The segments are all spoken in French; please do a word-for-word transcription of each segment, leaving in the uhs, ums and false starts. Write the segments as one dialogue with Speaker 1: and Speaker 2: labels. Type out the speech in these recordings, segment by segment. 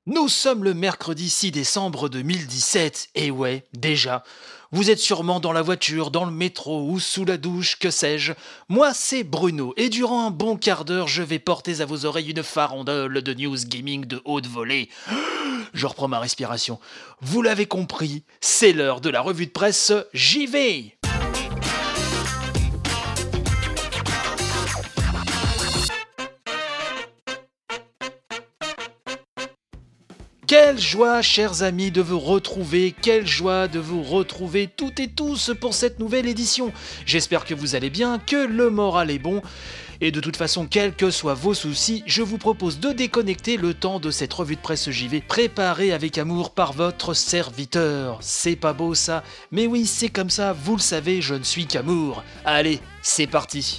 Speaker 1: Nous sommes le mercredi six décembre deux mille dix-sept, et ouais, déjà, vous êtes sûrement dans la voiture, dans le métro ou sous la douche, que sais-je. Moi, c'est Bruno, et durant un bon quart d'heure, je vais porter à vos oreilles une farandole de news gaming de haute volée. Je reprends ma respiration. Vous l'avez compris, c'est l'heure de la revue de presse, j'y vais! Quelle joie, chers amis, de vous retrouver, quelle joie de vous retrouver toutes et tous pour cette nouvelle édition. J'espère que vous allez bien, que le moral est bon, et de toute façon, quels que soient vos soucis, je vous propose de déconnecter le temps de cette revue de presse J V, préparée avec amour par votre serviteur. C'est pas beau ça, mais oui, c'est comme ça, vous le savez, je ne suis qu'amour. Allez, c'est parti.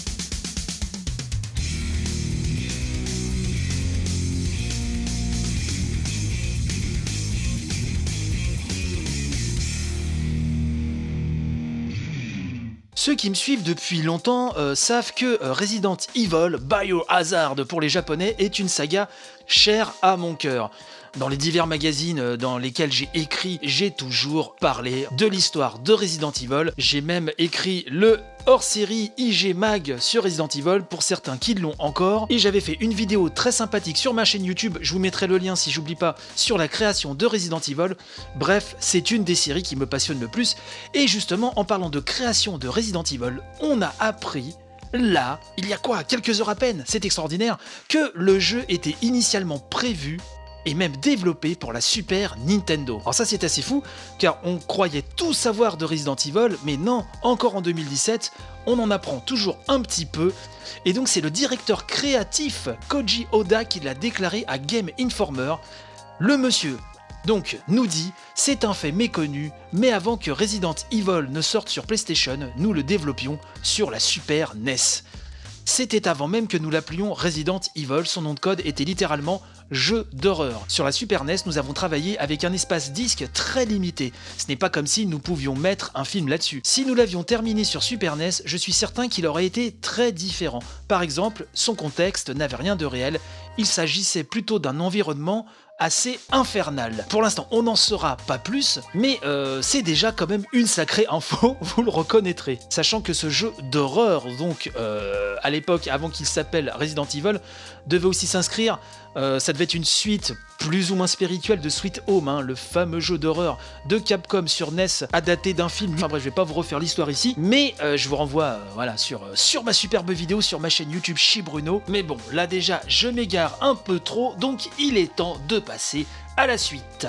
Speaker 1: Ceux qui me suivent depuis longtemps euh, savent que euh, Resident Evil Biohazard pour les Japonais est une saga chère à mon cœur. Dans les divers magazines euh, dans lesquels j'ai écrit, j'ai toujours parlé de l'histoire de Resident Evil. J'ai même écrit le hors-série I G Mag sur Resident Evil pour certains qui l'ont encore. Et j'avais fait une vidéo très sympathique sur ma chaîne YouTube, je vous mettrai le lien si j'oublie pas, sur la création de Resident Evil. Bref, c'est une des séries qui me passionne le plus. Et justement, en parlant de création de Resident Evil, on a appris là, il y a quoi, quelques heures à peine, c'est extraordinaire, que le jeu était initialement prévu et même développé pour la Super Nintendo. Alors ça c'est assez fou, car on croyait tout savoir de Resident Evil, mais non, encore en deux mille dix-sept, on en apprend toujours un petit peu, et donc c'est le directeur créatif Koji Oda qui l'a déclaré à Game Informer. Le monsieur donc nous dit, c'est un fait méconnu, mais avant que Resident Evil ne sorte sur PlayStation, nous le développions sur la Super N E S. C'était avant même que nous l'appelions Resident Evil, son nom de code était littéralement jeu d'horreur. Sur la Super N E S, nous avons travaillé avec un espace disque très limité. Ce n'est pas comme si nous pouvions mettre un film là-dessus. Si nous l'avions terminé sur Super N E S, je suis certain qu'il aurait été très différent. Par exemple, son contexte n'avait rien de réel, il s'agissait plutôt d'un environnement assez infernal. Pour l'instant, on n'en saura pas plus, mais euh, c'est déjà quand même une sacrée info, vous le reconnaîtrez. Sachant que ce jeu d'horreur, donc euh, à l'époque, avant qu'il s'appelle Resident Evil, devait aussi s'inscrire, euh, ça devait être une suite plus ou moins spirituelle de Sweet Home, hein, le fameux jeu d'horreur de Capcom sur N E S, adapté d'un film. Enfin bref, je vais pas vous refaire l'histoire ici, mais euh, je vous renvoie euh, voilà, sur, euh, sur ma superbe vidéo sur ma chaîne YouTube chez Bruno. Mais bon, là déjà, je m'égare un peu trop, donc il est temps de passer à la suite.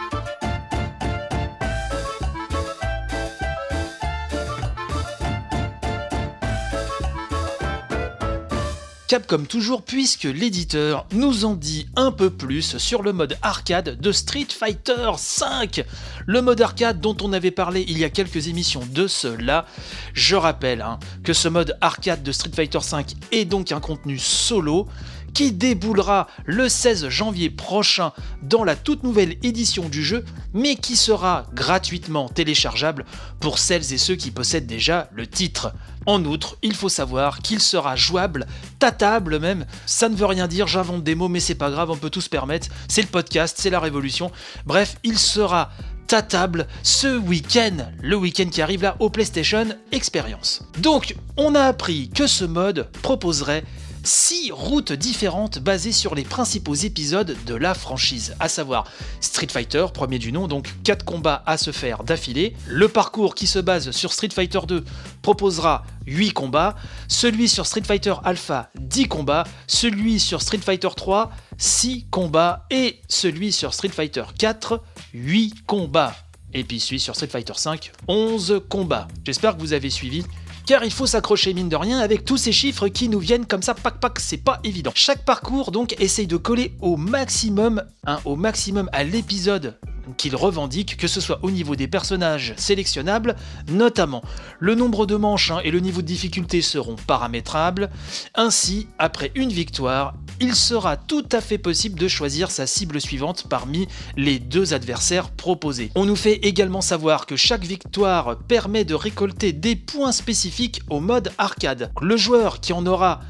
Speaker 1: Capcom toujours, puisque l'éditeur nous en dit un peu plus sur le mode arcade de Street Fighter cinq. Le mode arcade dont on avait parlé il y a quelques émissions de cela. Je rappelle hein, que ce mode arcade de Street Fighter cinq est donc un contenu solo qui déboulera le seize janvier prochain dans la toute nouvelle édition du jeu, mais qui sera gratuitement téléchargeable pour celles et ceux qui possèdent déjà le titre. En outre, il faut savoir qu'il sera jouable, tatable même, ça ne veut rien dire, j'invente des mots mais c'est pas grave, on peut tout se permettre, c'est le podcast, c'est la révolution, bref, il sera tatable ce week-end, le week-end qui arrive là au PlayStation Experience. Donc, on a appris que ce mode proposerait six routes différentes basées sur les principaux épisodes de la franchise, à savoir Street Fighter, premier du nom, donc quatre combats à se faire d'affilée. Le parcours qui se base sur Street Fighter deux proposera huit combats, celui sur Street Fighter Alpha, dix combats, celui sur Street Fighter trois, six combats, et celui sur Street Fighter quatre, huit combats. Et puis celui sur Street Fighter cinq, onze combats. J'espère que vous avez suivi. Car il faut s'accrocher mine de rien avec tous ces chiffres qui nous viennent comme ça, pac pac, c'est pas évident. Chaque parcours donc essaye de coller au maximum, hein, au maximum à l'épisode qu'il revendique, que ce soit au niveau des personnages sélectionnables, notamment. Le nombre de manches hein, et le niveau de difficulté seront paramétrables. Ainsi, après une victoire, il sera tout à fait possible de choisir sa cible suivante parmi les deux adversaires proposés. On nous fait également savoir que chaque victoire permet de récolter des points spécifiques au mode arcade. Le joueur qui en aura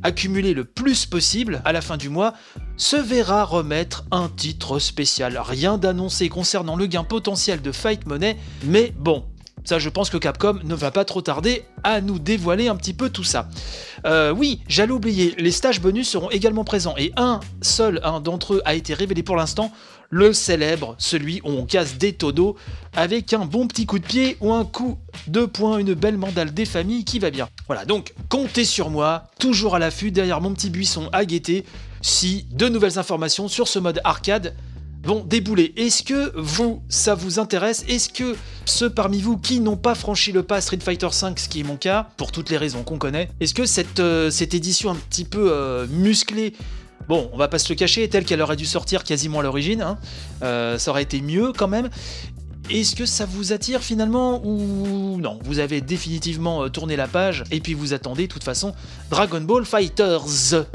Speaker 1: accumuler le plus possible à la fin du mois, se verra remettre un titre spécial. Rien d'annoncé concernant le gain potentiel de Fight Money, mais bon, ça je pense que Capcom ne va pas trop tarder à nous dévoiler un petit peu tout ça. Euh, oui, j'allais oublier, les stages bonus seront également présents, et un seul un d'entre eux a été révélé pour l'instant, le célèbre, celui où on casse des tonneaux avec un bon petit coup de pied ou un coup de poing, une belle mandale des familles qui va bien. Voilà, donc comptez sur moi, toujours à l'affût derrière mon petit buisson à guetter, si de nouvelles informations sur ce mode arcade vont débouler. Est-ce que vous, ça vous intéresse? Est-ce que ceux parmi vous qui n'ont pas franchi le pas Street Fighter cinq, ce qui est mon cas, pour toutes les raisons qu'on connaît, est-ce que cette, euh, cette édition un petit peu euh, musclée, bon, on va pas se le cacher, telle qu'elle aurait dû sortir quasiment à l'origine, hein, euh, ça aurait été mieux quand même. Est-ce que ça vous attire finalement ou non? Vous avez définitivement tourné la page et puis vous attendez de toute façon Dragon Ball FighterZ.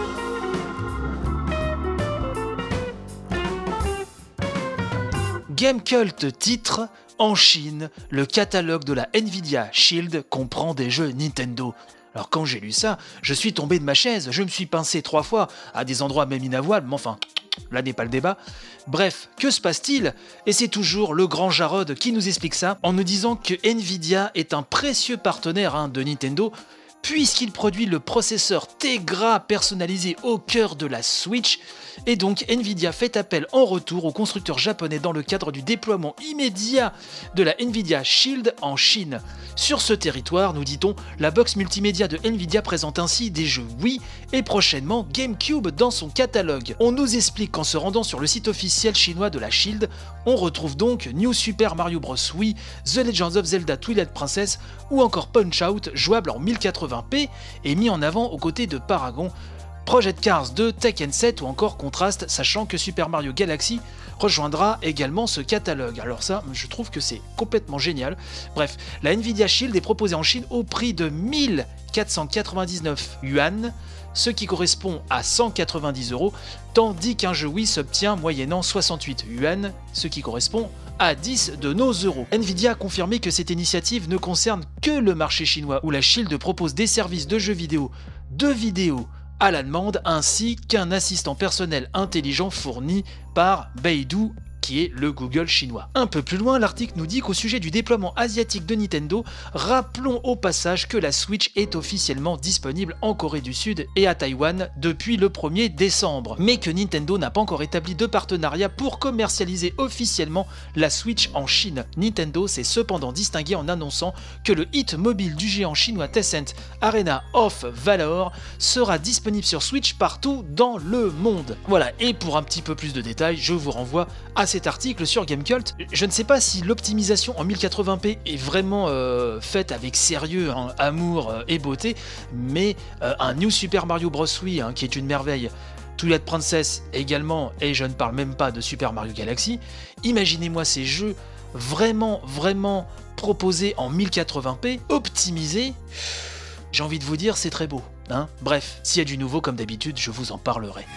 Speaker 1: Gamecult titre: en Chine, le catalogue de la Nvidia Shield comprend des jeux Nintendo. Alors quand j'ai lu ça, je suis tombé de ma chaise, je me suis pincé trois fois, à des endroits même inavouables, mais enfin, là n'est pas le débat. Bref, que se passe-t-il? Et c'est toujours le grand Jarod qui nous explique ça, en nous disant que Nvidia est un précieux partenaire hein, de Nintendo, puisqu'il produit le processeur Tegra personnalisé au cœur de la Switch, et donc Nvidia fait appel en retour aux constructeurs japonais dans le cadre du déploiement immédiat de la Nvidia Shield en Chine. Sur ce territoire, nous dit-on, la box multimédia de Nvidia présente ainsi des jeux Wii et prochainement GameCube dans son catalogue. On nous explique qu'en se rendant sur le site officiel chinois de la Shield, on retrouve donc New Super Mario Bros. Wii, The Legend of Zelda Twilight Princess ou encore Punch-Out jouable en mille quatre-vingts p et mis en avant aux côtés de Paragon, Project Cars deux, Tekken sept ou encore Contrast, sachant que Super Mario Galaxy rejoindra également ce catalogue. Alors ça, je trouve que c'est complètement génial. Bref, la Nvidia Shield est proposée en Chine au prix de mille quatre cent quatre-vingt-dix-neuf yuan, ce qui correspond à cent quatre-vingt-dix euros, tandis qu'un jeu Wii s'obtient moyennant soixante-huit yuan, ce qui correspond à dix de nos euros. Nvidia a confirmé que cette initiative ne concerne que le marché chinois, où la Shield propose des services de jeux vidéo, de vidéos à la demande, ainsi qu'un assistant personnel intelligent fourni par Baidu, qui est le Google chinois. Un peu plus loin, l'article nous dit qu'au sujet du déploiement asiatique de Nintendo, rappelons au passage que la Switch est officiellement disponible en Corée du Sud et à Taïwan depuis le premier décembre, mais que Nintendo n'a pas encore établi de partenariat pour commercialiser officiellement la Switch en Chine. Nintendo s'est cependant distingué en annonçant que le hit mobile du géant chinois Tencent, Arena of Valor, sera disponible sur Switch partout dans le monde. Voilà, et pour un petit peu plus de détails, je vous renvoie à cet article sur Gamecult. Je ne sais pas si l'optimisation en mille quatre-vingts p est vraiment euh, faite avec sérieux, hein, amour euh, et beauté, mais euh, un New Super Mario Bros. Wii, hein, qui est une merveille, Twilight Princess également, et je ne parle même pas de Super Mario Galaxy, imaginez-moi ces jeux vraiment, vraiment proposés en mille quatre-vingts p, optimisés, j'ai envie de vous dire, c'est très beau. Hein. Bref, s'il y a du nouveau, comme d'habitude, je vous en parlerai.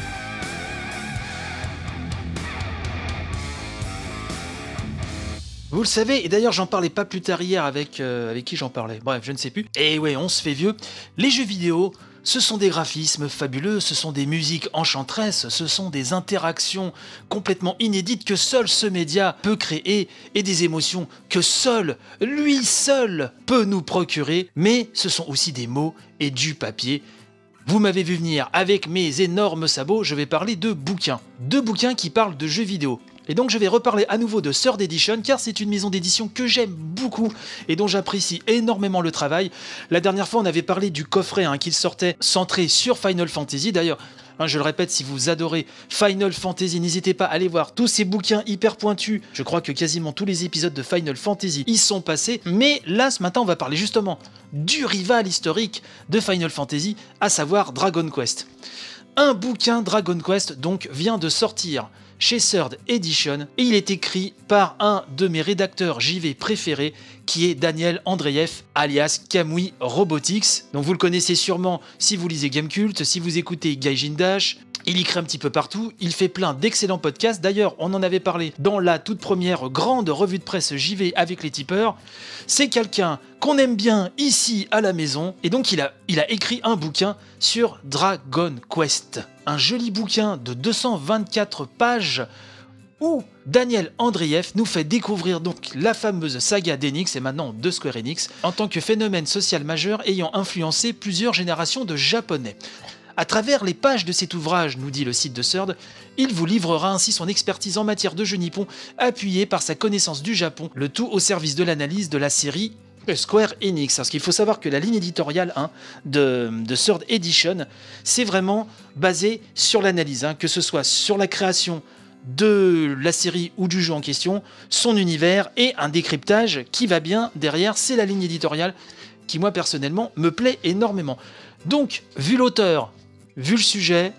Speaker 1: Vous le savez, et d'ailleurs j'en parlais pas plus tard hier avec, euh, avec qui j'en parlais, bref, je ne sais plus. Et ouais, on se fait vieux. Les jeux vidéo, ce sont des graphismes fabuleux, ce sont des musiques enchanteresses, ce sont des interactions complètement inédites que seul ce média peut créer et des émotions que seul, lui seul, peut nous procurer. Mais ce sont aussi des mots et du papier. Vous m'avez vu venir avec mes énormes sabots, je vais parler de bouquins. Deux bouquins qui parlent de jeux vidéo. Et donc je vais reparler à nouveau de Third Edition, car c'est une maison d'édition que j'aime beaucoup et dont j'apprécie énormément le travail. La dernière fois on avait parlé du coffret hein, qu'il sortait centré sur Final Fantasy. D'ailleurs, hein, je le répète, si vous adorez Final Fantasy, n'hésitez pas à aller voir tous ces bouquins hyper pointus. Je crois que quasiment tous les épisodes de Final Fantasy y sont passés. Mais là, ce matin, on va parler justement du rival historique de Final Fantasy, à savoir Dragon Quest. Un bouquin Dragon Quest donc vient de sortir chez Third Edition, et il est écrit par un de mes rédacteurs J V préférés, qui est Daniel Andreev, alias Kamui Robotics. Donc vous le connaissez sûrement si vous lisez Gamecult, si vous écoutez Gaijin Dash, Il écrit un petit peu partout, il fait plein d'excellents podcasts. D'ailleurs, on en avait parlé dans la toute première grande revue de presse J V avec les tipeurs. C'est quelqu'un qu'on aime bien ici à la maison. Et donc, il a, il a écrit un bouquin sur Dragon Quest. Un joli bouquin de deux cent vingt-quatre pages où Daniel Andreev nous fait découvrir donc la fameuse saga d'Enix et maintenant de Square Enix en tant que phénomène social majeur ayant influencé plusieurs générations de Japonais. À travers les pages de cet ouvrage, nous dit le site de Third, il vous livrera ainsi son expertise en matière de jeux nippons, appuyée par sa connaissance du Japon, le tout au service de l'analyse de la série Square Enix. Parce qu'il faut savoir que la ligne éditoriale hein, de, de Third Edition, c'est vraiment basé sur l'analyse, hein, que ce soit sur la création de la série ou du jeu en question, son univers et un décryptage qui va bien derrière, c'est la ligne éditoriale qui moi personnellement me plaît énormément. Donc, vu l'auteur, vu le sujet,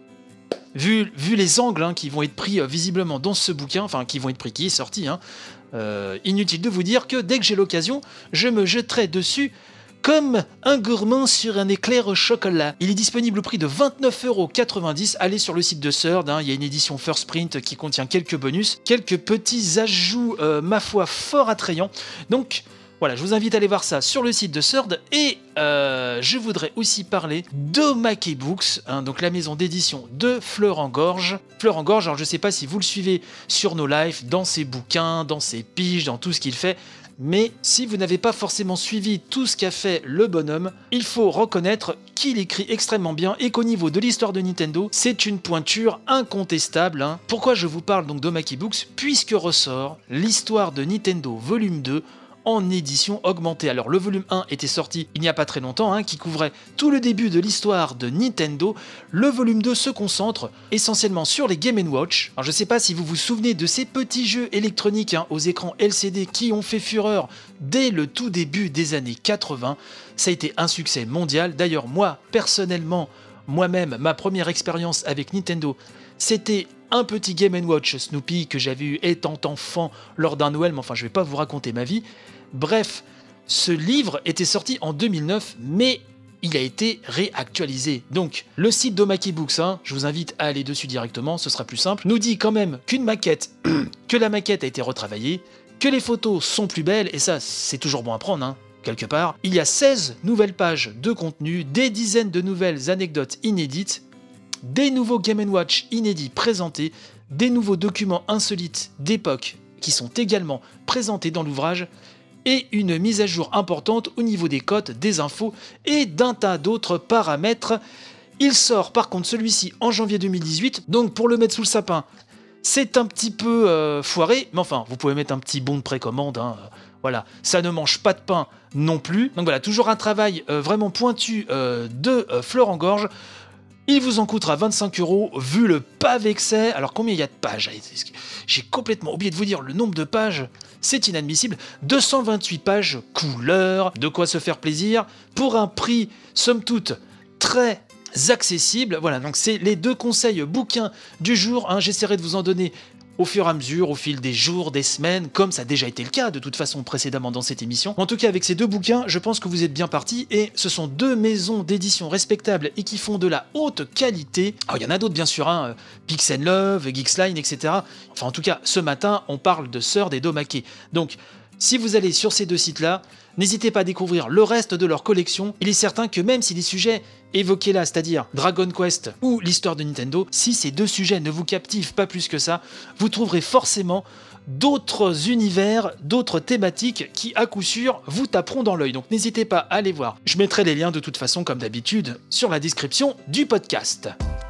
Speaker 1: vu, vu les angles hein, qui vont être pris euh, visiblement dans ce bouquin, enfin qui vont être pris, qui est sorti, hein, euh, inutile de vous dire que dès que j'ai l'occasion, je me jetterai dessus comme un gourmand sur un éclair au chocolat. Il est disponible au prix de vingt-neuf euros quatre-vingt-dix. Allez sur le site de Third, hein, il y a une édition First Print qui contient quelques bonus, quelques petits ajouts, euh, ma foi, fort attrayants. Donc, voilà, je vous invite à aller voir ça sur le site de Third et euh, je voudrais aussi parler d'Omake Books, hein, donc la maison d'édition de Fleur en Gorge. Fleur en Gorge, alors je ne sais pas si vous le suivez sur nos lives, dans ses bouquins, dans ses piges, dans tout ce qu'il fait, mais si vous n'avez pas forcément suivi tout ce qu'a fait le bonhomme, il faut reconnaître qu'il écrit extrêmement bien et qu'au niveau de l'histoire de Nintendo, c'est une pointure incontestable. Hein. Pourquoi je vous parle donc d'Omake Books ? Puisque ressort l'histoire de Nintendo volume deux, en édition augmentée. Alors le volume un était sorti il n'y a pas très longtemps, hein, qui couvrait tout le début de l'histoire de Nintendo. Le volume deux se concentre essentiellement sur les Game and Watch. Alors je ne sais pas si vous vous souvenez de ces petits jeux électroniques hein, aux écrans L C D qui ont fait fureur dès le tout début des années quatre-vingts. Ça a été un succès mondial. D'ailleurs moi, personnellement, moi-même, ma première expérience avec Nintendo, c'était un petit Game and Watch Snoopy que j'avais eu étant enfant lors d'un Noël, mais enfin je ne vais pas vous raconter ma vie. Bref, ce livre était sorti en deux mille neuf, mais il a été réactualisé. Donc, le site d'Omake Books, hein, je vous invite à aller dessus directement, ce sera plus simple, nous dit quand même qu'une maquette, que la maquette a été retravaillée, que les photos sont plus belles, et ça, c'est toujours bon à prendre, hein, quelque part. Il y a seize nouvelles pages de contenu, des dizaines de nouvelles anecdotes inédites, des nouveaux Game and Watch inédits présentés, des nouveaux documents insolites d'époque qui sont également présentés dans l'ouvrage, et une mise à jour importante au niveau des cotes, des infos et d'un tas d'autres paramètres. Il sort par contre celui-ci en janvier deux mille dix-huit, donc pour le mettre sous le sapin, c'est un petit peu euh, foiré, mais enfin, vous pouvez mettre un petit bon de précommande, hein, euh, voilà, ça ne mange pas de pain non plus. Donc voilà, toujours un travail euh, vraiment pointu euh, de euh, Fleur en Gorge. Il vous en coûtera vingt-cinq euros, vu le pavé que c'est. Alors combien il y a de pages ? J'ai complètement oublié de vous dire le nombre de pages, c'est inadmissible. deux cent vingt-huit pages, couleurs, de quoi se faire plaisir, pour un prix, somme toute, très accessible. Voilà, donc c'est les deux conseils bouquins du jour. Hein. J'essaierai de vous en donner au fur et à mesure, au fil des jours, des semaines, comme ça a déjà été le cas de toute façon précédemment dans cette émission. En tout cas, avec ces deux bouquins, je pense que vous êtes bien partis, et ce sont deux maisons d'édition respectables et qui font de la haute qualité. Alors, il y en a d'autres bien sûr, hein, Pix and Love, Geeksline, et cetera. Enfin, en tout cas, ce matin, on parle de Third et d'Omake. Donc, si vous allez sur ces deux sites-là, n'hésitez pas à découvrir le reste de leur collection. Il est certain que même si les sujets évoqués là, c'est-à-dire Dragon Quest ou l'histoire de Nintendo, si ces deux sujets ne vous captivent pas plus que ça, vous trouverez forcément d'autres univers, d'autres thématiques qui, à coup sûr, vous taperont dans l'œil. Donc n'hésitez pas à aller voir. Je mettrai les liens de toute façon, comme d'habitude, sur la description du podcast.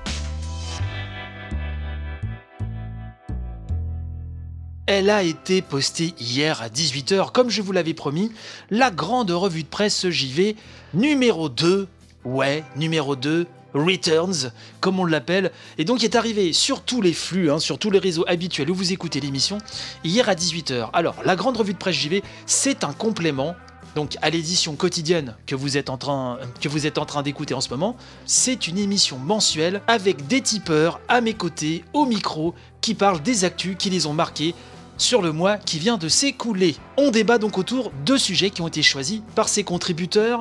Speaker 1: Elle a été postée hier à dix-huit heures, comme je vous l'avais promis, la grande revue de presse J V numéro deux, ouais, numéro deux, Returns, comme on l'appelle, et donc il est arrivé sur tous les flux, hein, sur tous les réseaux habituels où vous écoutez l'émission, hier à dix-huit heures. Alors, la grande revue de presse J V, c'est un complément donc à l'édition quotidienne que vous êtes en train, que vous êtes en train d'écouter en ce moment. C'est une émission mensuelle avec des tipeurs à mes côtés, au micro, qui parlent des actus qui les ont marqués sur le mois qui vient de s'écouler. On débat donc autour de sujets qui ont été choisis par ces contributeurs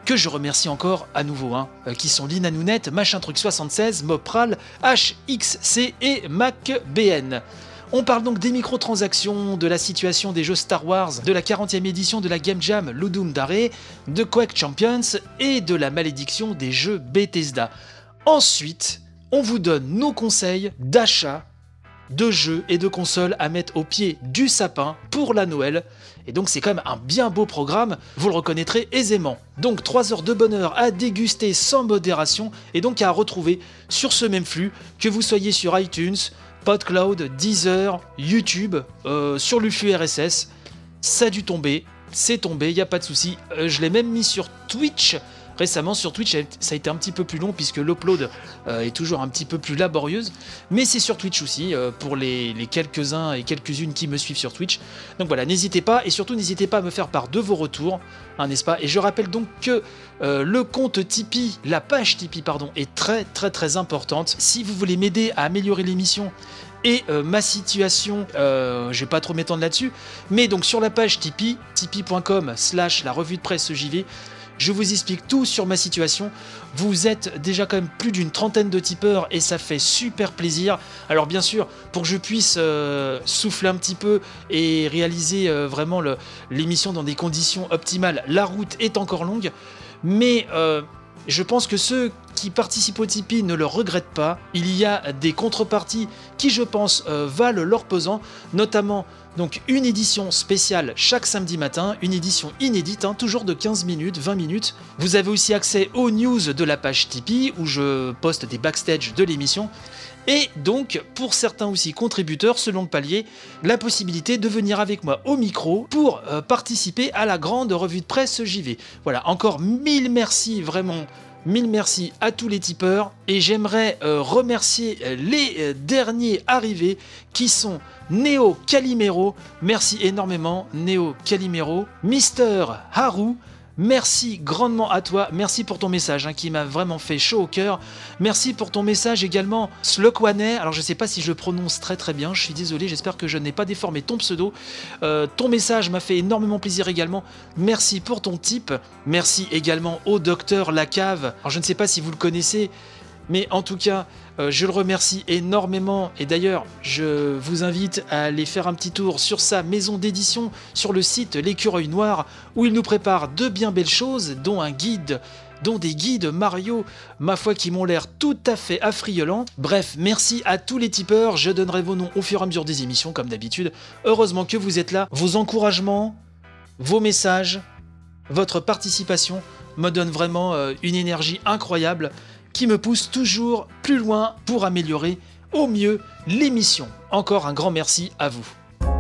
Speaker 1: que je remercie encore à nouveau, hein, euh, qui sont Lina Nounette, Machin Truc soixante-seize, Mopral, H X C et MacBN. On parle donc des microtransactions, de la situation des jeux Star Wars, de la quarantième édition de la Game Jam Ludum Dare, de Quake Champions et de la malédiction des jeux Bethesda. Ensuite, on vous donne nos conseils d'achat de jeux et de consoles à mettre au pied du sapin pour la Noël. Et donc c'est quand même un bien beau programme, vous le reconnaîtrez aisément. Donc trois heures de bonheur à déguster sans modération et donc à retrouver sur ce même flux, que vous soyez sur iTunes, PodCloud, Deezer, YouTube, euh, sur le flux R S S. Ça a dû tomber, c'est tombé, il n'y a pas de souci. Euh, je l'ai même mis sur Twitch. Récemment sur Twitch, ça a été un petit peu plus long puisque l'upload euh, est toujours un petit peu plus laborieuse, mais c'est sur Twitch aussi euh, pour les, les quelques-uns et quelques-unes qui me suivent sur Twitch. Donc voilà, n'hésitez pas et surtout n'hésitez pas à me faire part de vos retours, hein, n'est-ce pas? Et je rappelle donc que euh, le compte Tipeee, la page Tipeee pardon, est très très très importante. Si vous voulez m'aider à améliorer l'émission et euh, ma situation, euh, je vais pas trop m'étendre là-dessus, mais donc sur la page Tipeee, tipeee.com slash la revue de presse J V, je vous explique tout sur ma situation. Vous êtes déjà quand même plus d'une trentaine de tipeurs et ça fait super plaisir. Alors bien sûr, pour que je puisse euh, souffler un petit peu et réaliser euh, vraiment le, l'émission dans des conditions optimales, la route est encore longue. Mais euh, je pense que ceux qui participent au Tipeee ne le regrettent pas. Il y a des contreparties qui, je pense, euh, valent leur pesant, notamment donc une édition spéciale chaque samedi matin, une édition inédite, hein, toujours de quinze minutes, vingt minutes. Vous avez aussi accès aux news de la page Tipeee, où je poste des backstage de l'émission. Et donc, pour certains aussi contributeurs, selon le palier, la possibilité de venir avec moi au micro pour euh, participer à la grande revue de presse J V. Voilà, encore mille merci, vraiment. Mille merci à tous les tipeurs et j'aimerais euh, remercier les euh, derniers arrivés qui sont Neo Calimero, merci énormément Neo Calimero, Mister Haru, merci grandement à toi, merci pour ton message hein, qui m'a vraiment fait chaud au cœur, merci pour ton message également Slokwane, alors je sais pas si je le prononce très très bien, je suis désolé, j'espère que je n'ai pas déformé ton pseudo, euh, ton message m'a fait énormément plaisir également, merci pour ton tip, merci également au docteur Lacave, alors je ne sais pas si vous le connaissez, mais en tout cas, euh, je le remercie énormément. Et d'ailleurs, je vous invite à aller faire un petit tour sur sa maison d'édition, sur le site L'Écureuil Noir, où il nous prépare de bien belles choses, dont un guide, dont des guides Mario, ma foi, qui m'ont l'air tout à fait affriolants. Bref, merci à tous les tipeurs. Je donnerai vos noms au fur et à mesure des émissions, comme d'habitude. Heureusement que vous êtes là. Vos encouragements, vos messages, votre participation me donnent vraiment euh, une énergie incroyable, qui me pousse toujours plus loin pour améliorer au mieux l'émission. Encore un grand merci à vous.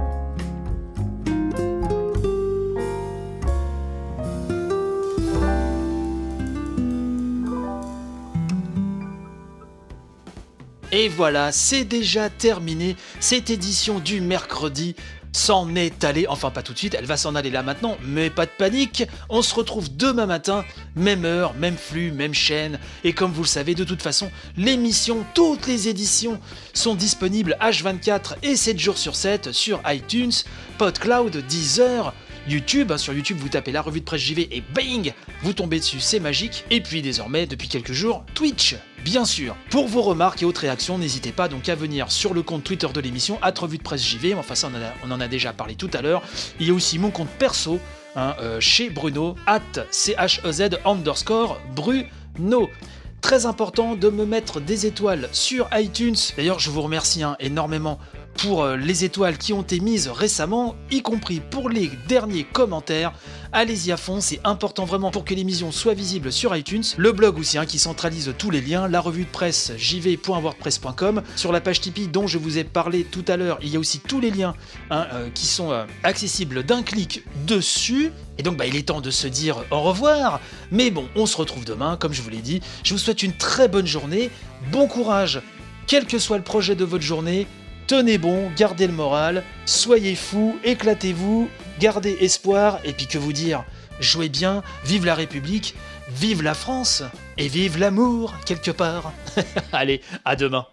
Speaker 1: Et voilà, c'est déjà terminé cette édition du mercredi. S'en est allée, enfin pas tout de suite, elle va s'en aller là maintenant, mais pas de panique, on se retrouve demain matin, même heure, même flux, même chaîne, et comme vous le savez, de toute façon, l'émission, toutes les éditions sont disponibles H vingt-quatre et sept jours sur sept sur iTunes, PodCloud, Deezer, YouTube, hein, sur YouTube vous tapez la revue de presse J V et bing, vous tombez dessus, c'est magique, et puis désormais, depuis quelques jours, Twitch. Bien sûr, pour vos remarques et autres réactions, n'hésitez pas donc à venir sur le compte Twitter de l'émission, arobase revue de presse J V, enfin ça on en a, on en a déjà parlé tout à l'heure. Il y a aussi mon compte perso, hein, euh, chez Bruno, arobase chez underscore Bruno. Très important de me mettre des étoiles sur iTunes. D'ailleurs, je vous remercie hein, énormément pour euh, les étoiles qui ont été mises récemment, y compris pour les derniers commentaires. Allez-y à fond, c'est important vraiment pour que l'émission soit visible sur iTunes. Le blog aussi hein, qui centralise tous les liens, la revue de presse j v point wordpress point com. Sur la page Tipeee dont je vous ai parlé tout à l'heure, il y a aussi tous les liens hein, euh, qui sont euh, accessibles d'un clic dessus. Et donc bah, il est temps de se dire au revoir. Mais bon, on se retrouve demain, comme je vous l'ai dit. Je vous souhaite une très bonne journée, bon courage, quel que soit le projet de votre journée. Tenez bon, gardez le moral, soyez fous, éclatez-vous, gardez espoir, et puis que vous dire, jouez bien, vive la République, vive la France, et vive l'amour, quelque part. Allez, à demain.